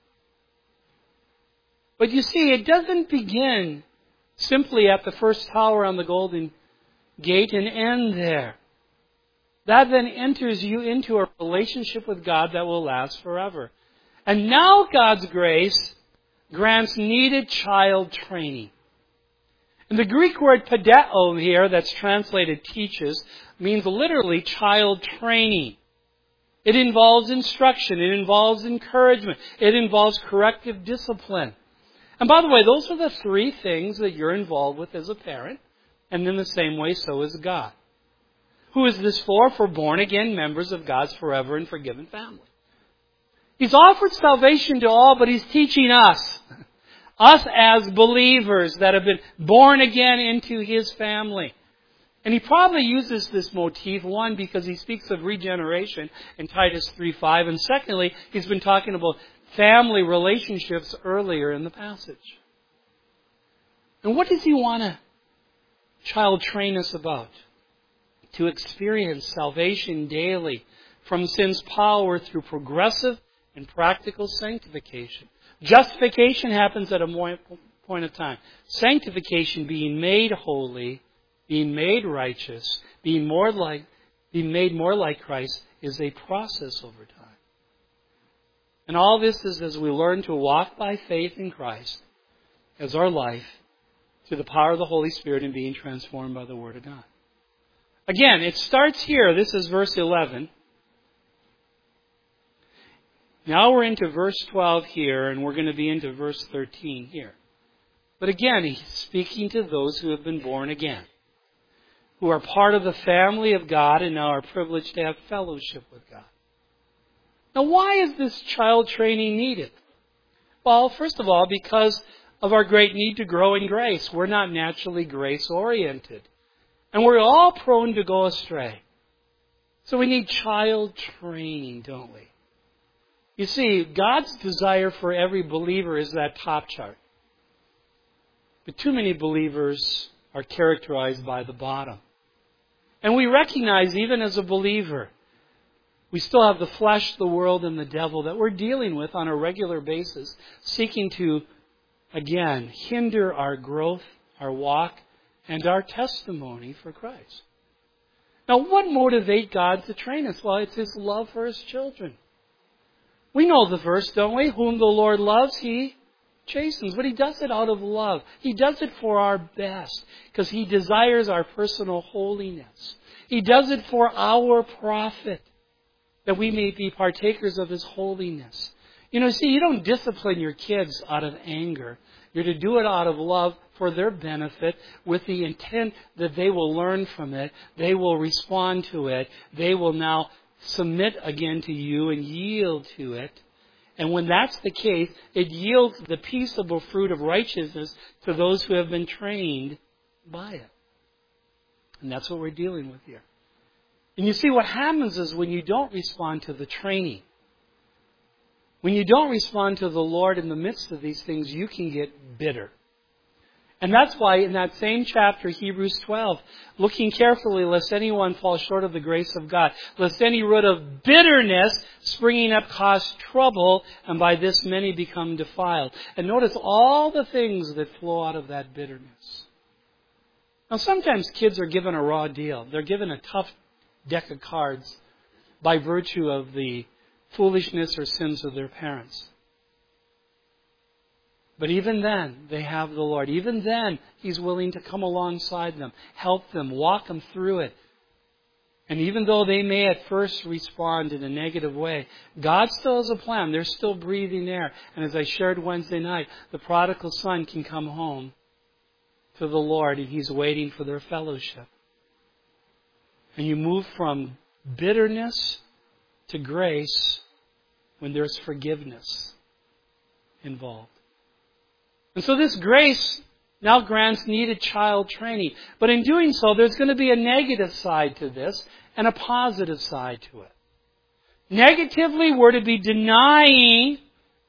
But you see, it doesn't begin simply at the first tower on the Golden Gate and end there. That then enters you into a relationship with God that will last forever. And now God's grace grants needed child training. And the Greek word padeo here, that's translated teaches, means literally child training. It involves instruction. It involves encouragement. It involves corrective discipline. And by the way, those are the three things that you're involved with as a parent. And in the same way, so is God. Who is this for? For born-again members of God's forever and forgiven family. He's offered salvation to all, but He's teaching us. Us as believers that have been born again into His family. And He probably uses this motif, one, because He speaks of regeneration in Titus 3:5, and secondly, He's been talking about family relationships earlier in the passage. And what does He want to child train us about? To experience salvation daily from sin's power through progressive and practical sanctification. Justification happens at a point of time. Sanctification, being made holy, being made righteous, being made more like Christ, is a process over time. And all this is as we learn to walk by faith in Christ as our life through the power of the Holy Spirit and being transformed by the Word of God. Again, it starts here. This is verse 11. Now we're into verse 12 here, and we're going to be into verse 13 here. But again, He's speaking to those who have been born again, who are part of the family of God and now are privileged to have fellowship with God. Now, why is this child training needed? Well, first of all, because of our great need to grow in grace. We're not naturally grace-oriented. And we're all prone to go astray. So we need child training, don't we? You see, God's desire for every believer is that top chart. But too many believers are characterized by the bottom. And we recognize, even as a believer, we still have the flesh, the world, and the devil that we're dealing with on a regular basis, seeking to, again, hinder our growth, our walk, and our testimony for Christ. Now, what motivates God to train us? Well, it's His love for His children. We know the verse, don't we? Whom the Lord loves, He chastens. But He does it out of love. He does it for our best, because He desires our personal holiness. He does it for our profit, that we may be partakers of His holiness. You know, see, you don't discipline your kids out of anger. You're to do it out of love for their benefit, with the intent that they will learn from it, they will respond to it, they will now submit again to you and yield to it. And when that's the case, it yields the peaceable fruit of righteousness to those who have been trained by it. And that's what we're dealing with here. And you see, what happens is when you don't respond to the training, When you don't respond to the Lord in the midst of these things, you can get bitter. And that's why in that same chapter, Hebrews 12, looking carefully lest anyone fall short of the grace of God, lest any root of bitterness springing up cause trouble, and by this many become defiled. And notice all the things that flow out of that bitterness. Now sometimes kids are given a raw deal. They're given a tough deck of cards by virtue of the foolishness or sins of their parents. But even then, they have the Lord. Even then, He's willing to come alongside them, help them, walk them through it. And even though they may at first respond in a negative way, God still has a plan. They're still breathing air. And as I shared Wednesday night, the prodigal son can come home to the Lord, and He's waiting for their fellowship. And you move from bitterness to grace when there's forgiveness involved. And so this grace now grants needed child training. But in doing so, there's going to be a negative side to this and a positive side to it. Negatively, we're to be denying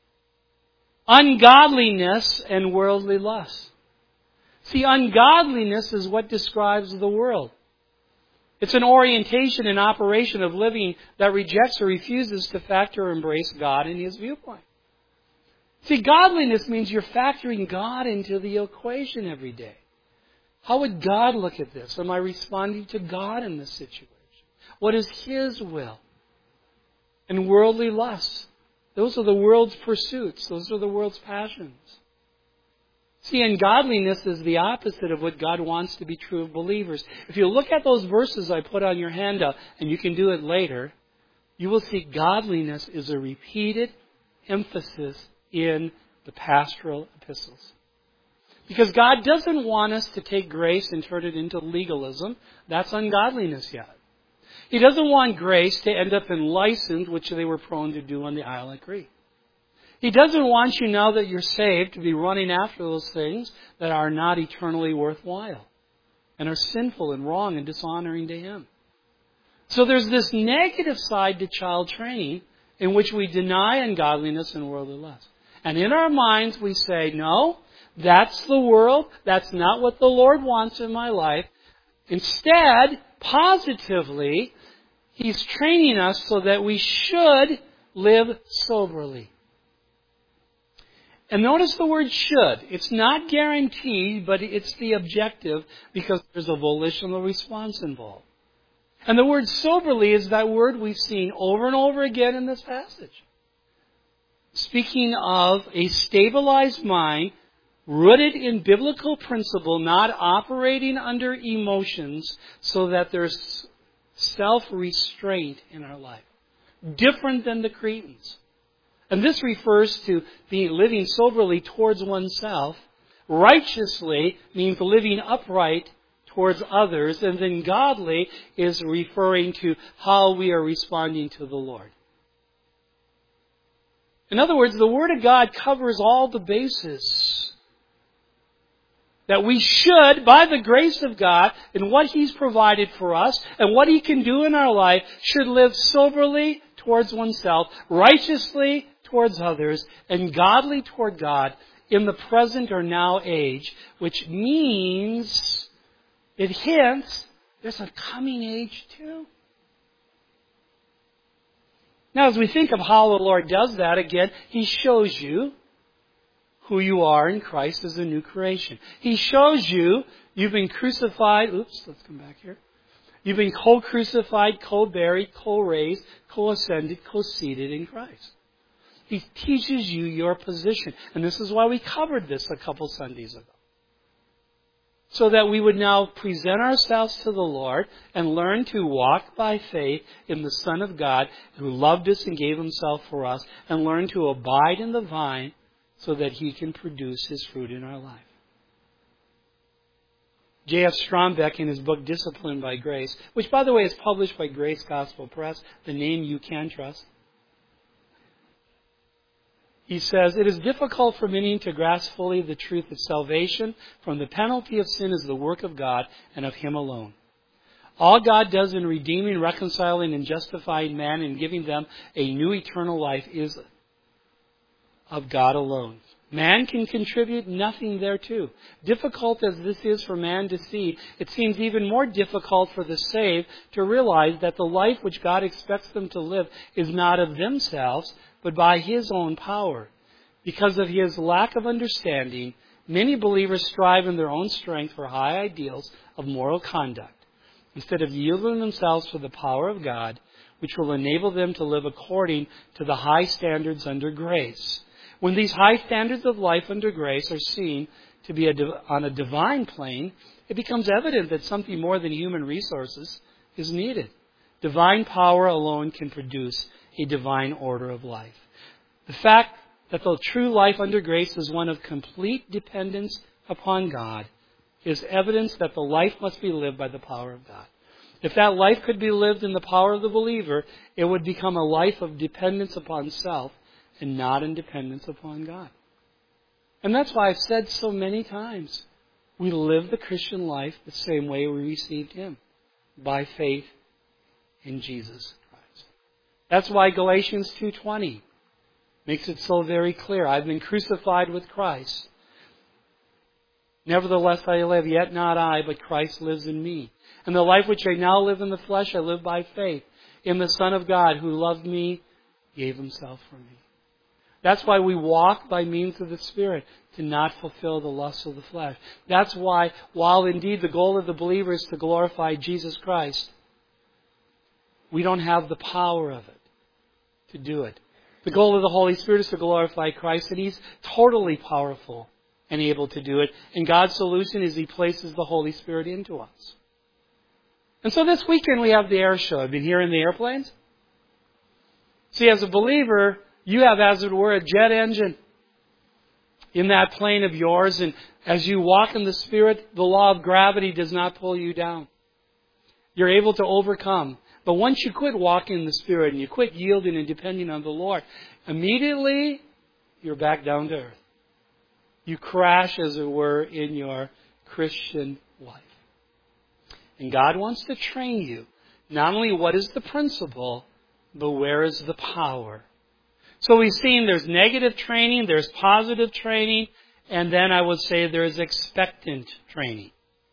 ungodliness and worldly lust. See, ungodliness is what describes the world. It's an orientation and operation of living that rejects or refuses to factor or embrace God in His viewpoint. See, godliness means you're factoring God into the equation every day. How would God look at this? Am I responding to God in this situation? What is His will? And worldly lusts. Those are the world's pursuits. Those are the world's passions. See, ungodliness is the opposite of what God wants to be true of believers. If you look at those verses I put on your handout, and you can do it later, you will see godliness is a repeated emphasis in the pastoral epistles. Because God doesn't want us to take grace and turn it into legalism. That's ungodliness yet. He doesn't want grace to end up in license, which they were prone to do on the Isle of Crete. He doesn't want you, now that you're saved, to be running after those things that are not eternally worthwhile and are sinful and wrong and dishonoring to Him. So there's this negative side to child training in which we deny ungodliness and worldly lust. And in our minds we say, no, that's the world. That's not what the Lord wants in my life. Instead, positively, He's training us so that we should live soberly. And notice the word should. It's not guaranteed, but it's the objective because there's a volitional response involved. And the word soberly is that word we've seen over and over again in this passage. Speaking of a stabilized mind, rooted in biblical principle, not operating under emotions, so that there's self-restraint in our life. Different than the Cretans. And this refers to living soberly towards oneself. Righteously means living upright towards others. And then godly is referring to how we are responding to the Lord. In other words, the Word of God covers all the bases that we should, by the grace of God and what He's provided for us and what He can do in our life, should live soberly towards oneself, righteously towards others, and godly toward God in the present or now age, which means it hints there's a coming age too. Now, as we think of how the Lord does that, again, He shows you who you are in Christ as a new creation. He shows you you've been crucified. Let's come back here. You've been co-crucified, co-buried, co-raised, co-ascended, co-seated in Christ. He teaches you your position. And this is why we covered this a couple Sundays ago. So that we would now present ourselves to the Lord and learn to walk by faith in the Son of God who loved us and gave Himself for us, and learn to abide in the vine so that He can produce His fruit in our life. J.F. Strombeck, in his book Disciplined by Grace, which by the way is published by Grace Gospel Press, the name you can trust, he says, "It is difficult for many to grasp fully the truth of salvation from the penalty of sin is the work of God and of Him alone. All God does in redeeming, reconciling, and justifying man and giving them a new eternal life is of God alone. Man can contribute nothing thereto. Difficult as this is for man to see, it seems even more difficult for the saved to realize that the life which God expects them to live is not of themselves, but by His own power. Because of His lack of understanding, many believers strive in their own strength for high ideals of moral conduct, instead of yielding themselves to the power of God, which will enable them to live according to the high standards under grace. When these high standards of life under grace are seen to be on a divine plane, it becomes evident that something more than human resources is needed. Divine power alone can produce a divine order of life. The fact that the true life under grace is one of complete dependence upon God is evidence that the life must be lived by the power of God. If that life could be lived in the power of the believer, it would become a life of dependence upon self and not in dependence upon God. And that's why I've said so many times, we live the Christian life the same way we received Him, by faith in Jesus Christ. That's why Galatians 2:20 makes it so very clear. I've been crucified with Christ. Nevertheless I live, yet not I, but Christ lives in me. And the life which I now live in the flesh, I live by faith in the Son of God, who loved me, gave Himself for me. That's why we walk by means of the Spirit, to not fulfill the lusts of the flesh. That's why, while indeed the goal of the believer is to glorify Jesus Christ, we don't have the power of it to do it. The goal of the Holy Spirit is to glorify Christ, and He's totally powerful and able to do it. And God's solution is He places the Holy Spirit into us. And so this weekend we have the air show. I've been hearing the airplanes. See, as a believer, you have, as it were, a jet engine in that plane of yours. And as you walk in the Spirit, the law of gravity does not pull you down. You're able to overcome. But once you quit walking in the Spirit and you quit yielding and depending on the Lord, immediately you're back down to earth. You crash, as it were, in your Christian life. And God wants to train you. Not only what is the principle, but where is the power. So we've seen there's negative training, there's positive training, and then I would say there's expectant training.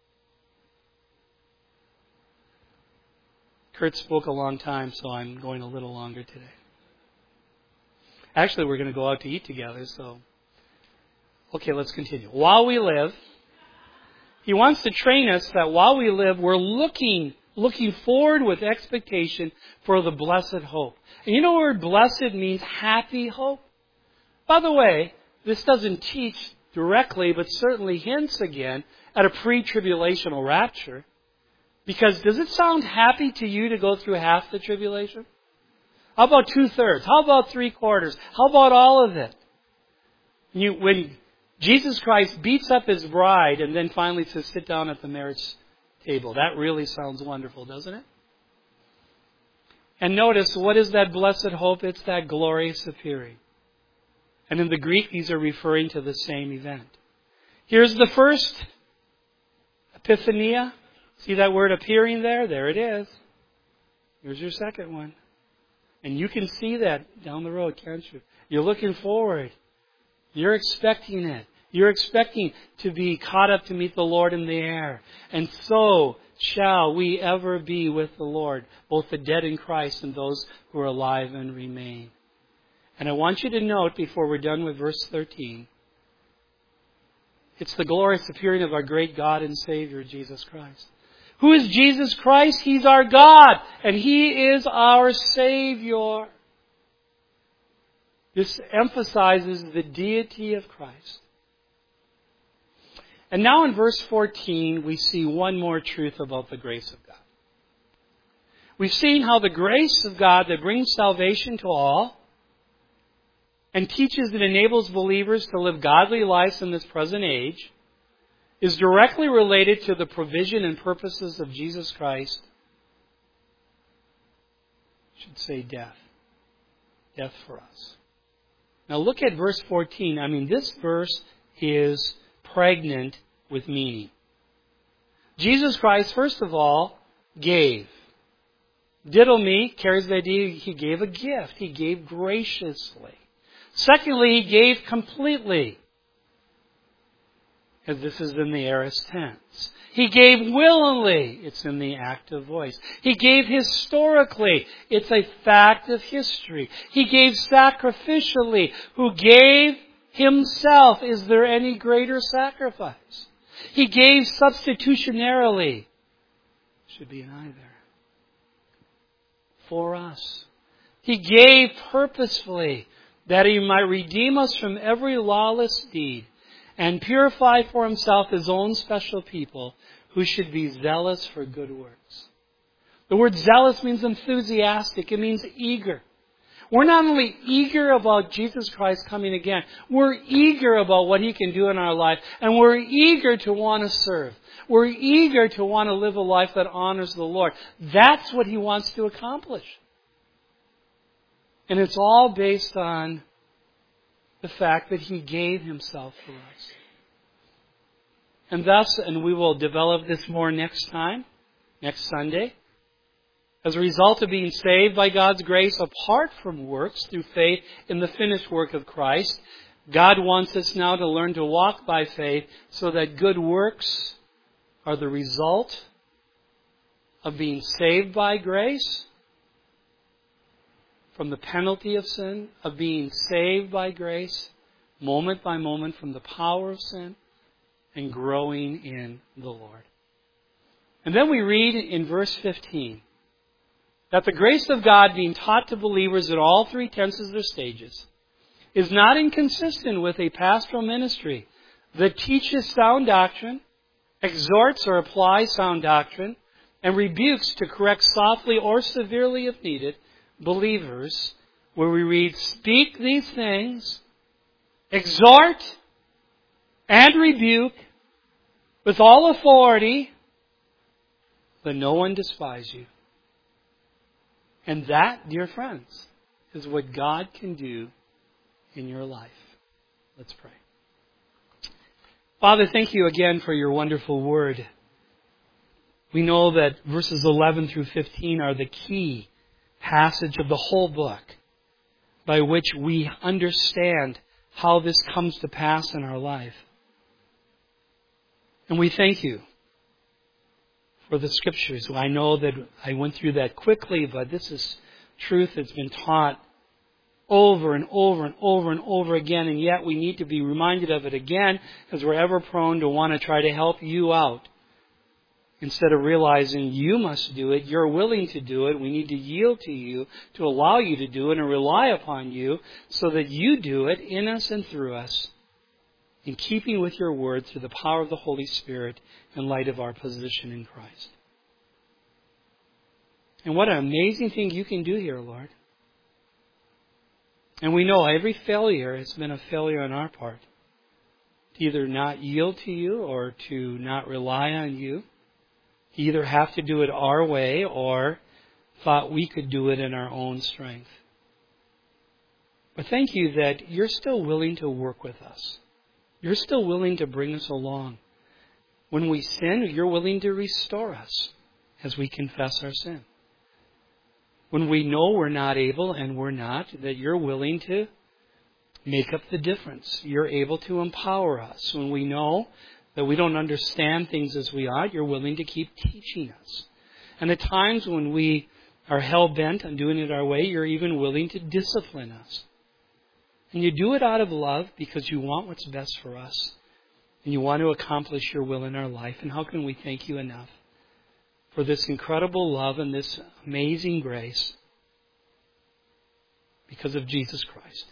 Kurt spoke a long time, so I'm going a little longer today. Actually, we're going to go out to eat together, so... Okay, let's continue. While we live, He wants to train us that while we live, we're looking forward with expectation for the blessed hope. And you know the word blessed means happy hope? By the way, this doesn't teach directly, but certainly hints again at a pre-tribulational rapture. Because does it sound happy to you to go through half the tribulation? How about 2/3? How about 3/4? How about all of it? When Jesus Christ beats up His bride and then finally says, sit down at the marriage table. That really sounds wonderful, doesn't it? And notice, what is that blessed hope? It's that glorious appearing. And in the Greek, these are referring to the same event. Here's the first epiphania. See that word appearing there? There it is. Here's your second one. And you can see that down the road, can't you? You're looking forward. You're expecting it. You're expecting to be caught up to meet the Lord in the air. And so shall we ever be with the Lord, both the dead in Christ and those who are alive and remain. And I want you to note, before we're done with verse 13, it's the glorious appearing of our great God and Savior, Jesus Christ. Who is Jesus Christ? He's our God, and He is our Savior. This emphasizes the deity of Christ. And now in verse 14, we see one more truth about the grace of God. We've seen how the grace of God that brings salvation to all and teaches and enables believers to live godly lives in this present age is directly related to the provision and purposes of Jesus Christ. I should say death. Death for us. Now look at verse 14. This verse is pregnant with meaning. Jesus Christ, first of all, gave. Diddle me carries the idea He gave a gift. He gave graciously. Secondly, He gave completely, because this is in the aorist tense. He gave willingly. It's in the active voice. He gave historically. It's a fact of history. He gave sacrificially. Who gave Himself. Is there any greater sacrifice? He gave substitutionarily. Should be an I there. For us. He gave purposefully, that He might redeem us from every lawless deed and purify for Himself His own special people who should be zealous for good works. The word zealous means enthusiastic. It means eager. We're not only eager about Jesus Christ coming again, we're eager about what He can do in our life, and we're eager to want to serve. We're eager to want to live a life that honors the Lord. That's what He wants to accomplish. And it's all based on the fact that He gave Himself for us. And thus, and we will develop this more next time, next Sunday, as a result of being saved by God's grace apart from works through faith in the finished work of Christ, God wants us now to learn to walk by faith so that good works are the result of being saved by grace from the penalty of sin, of being saved by grace, moment by moment from the power of sin, and growing in the Lord. And then we read in verse 15 that the grace of God being taught to believers at all three tenses or stages is not inconsistent with a pastoral ministry that teaches sound doctrine, exhorts or applies sound doctrine, and rebukes to correct softly or severely if needed believers, where we read, speak these things, exhort and rebuke with all authority, let no one despise you. And that, dear friends, is what God can do in your life. Let's pray. Father, thank you again for your wonderful word. We know that verses 11 through 15 are the key passage of the whole book by which we understand how this comes to pass in our life. And we thank you for the Scriptures. I know that I went through that quickly, but this is truth that's been taught over and over and over and over again, and yet we need to be reminded of it again because we're ever prone to want to try to help you out. Instead of realizing you must do it, you're willing to do it, we need to yield to you, to allow you to do it and rely upon you so that you do it in us and through us, in keeping with your word through the power of the Holy Spirit in light of our position in Christ. And what an amazing thing you can do here, Lord. And we know every failure has been a failure on our part. To either not yield to you or to not rely on you. To either have to do it our way or thought we could do it in our own strength. But thank you that you're still willing to work with us. You're still willing to bring us along. When we sin, you're willing to restore us as we confess our sin. When we know we're not able and we're not, that you're willing to make up the difference. You're able to empower us. When we know that we don't understand things as we ought, you're willing to keep teaching us. And at times when we are hell-bent on doing it our way, you're even willing to discipline us. And you do it out of love because you want what's best for us. And you want to accomplish your will in our life. And how can we thank you enough for this incredible love and this amazing grace because of Jesus Christ.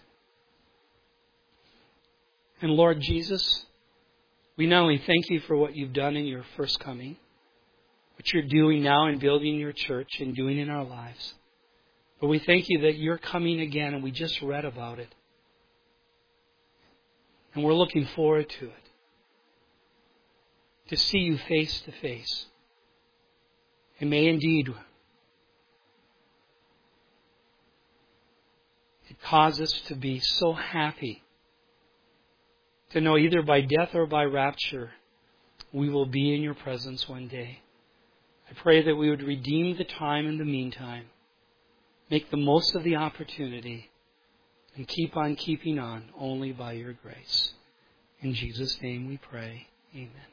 And Lord Jesus, we not only thank you for what you've done in your first coming, what you're doing now in building your church and doing in our lives, but we thank you that you're coming again, and we just read about it. And we're looking forward to it. To see you face to face. And may indeed it cause us to be so happy to know either by death or by rapture we will be in your presence one day. I pray that we would redeem the time in the meantime. Make the most of the opportunity and keep on keeping on only by your grace. In Jesus' name we pray. Amen.